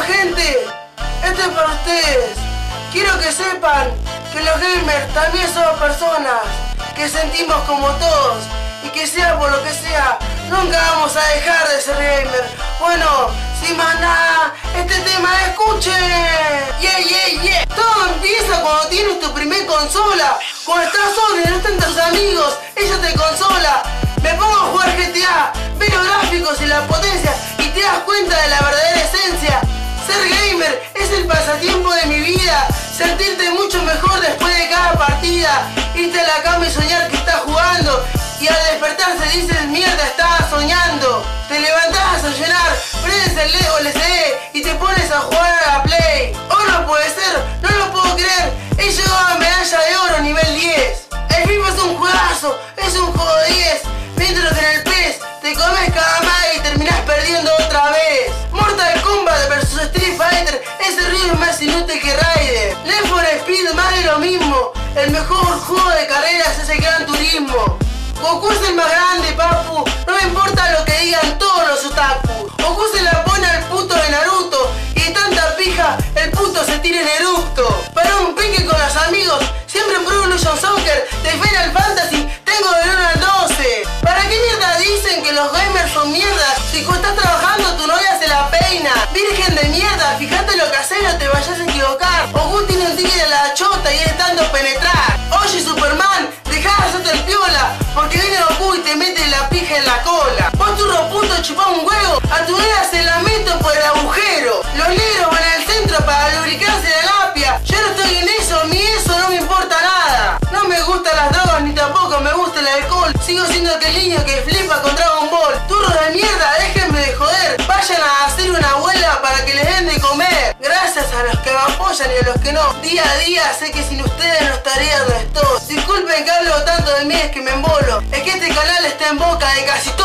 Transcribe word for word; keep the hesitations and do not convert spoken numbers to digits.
gente, esto es para ustedes. Quiero que sepan que los gamers también somos personas, que sentimos como todos y que sea por lo que sea, nunca vamos a dejar de ser gamer. Bueno, sin más nada, este tema escuchen. Yeah, yeah, yeah. Todo empieza cuando tienes tu primer consola. Cuando estás solo y no están tus amigos, ella te consola. Me pongo a jugar G T A, veo los gráficos y la potencia y te das cuenta de la verdadera esencia. Ser gamer es el pasatiempo de mi vida. Sentirte mucho mejor después de cada partida. Irte a la cama y soñar que estás jugando. Y al despertarse dices, mierda, estaba soñando. Te levantás a llenar, prendes el L C D y te pones a jugar a la Play. Oh, no puede ser, no lo puedo creer. He llegado a medalla de oro nivel diez. El FIFA es un juegazo, es un juego de diez. Mientras que en el P E S te comes cada madre y terminás perdiendo otra vez. Mortal Kombat versus Street Fighter, ese río es más inútil que Raider. Need for Speed, más de lo mismo. El mejor juego de carreras es el Gran Turismo. Goku es el más grande, papu. No me importa lo que digan todos los otaku. Goku se la pone al puto de Naruto y de tanta pija el puto se tira en eructo. Para un pique con los amigos, siempre Pro Evolution Soccer de Final Fantasy tengo del uno al doce. ¿Para qué mierda dicen que los gamers son mierdas si cuando estás trabajando tu novia se la peina? Virgen de mierda, fíjate lo que haces, no te vayas a equivocar. Goku tiene un tigre de la chota y es tanto penetrar. Oye Superman, dejá de hacerte el piola, porque viene Goku y te mete la pija en la cola. Vos turro puto chupá un huevo, a tu nena se la meto por el agujero. Los negros van al centro para lubricarse la lapia. Yo no estoy en eso, ni eso no me importa nada. No me gustan las drogas ni tampoco me gusta el alcohol. Sigo siendo aquel niño que flipa con Dragon Ball. Turros de mierda, déjenme de joder. Vayan a hacer una abuela para que les den de comer. Gracias a los que me apoyan y a los que no. Día a día sé que sin ustedes no estaría donde estoy. Disculpen que hablo tanto de mí, es que me embolo. Es que este canal está en boca de casi todos.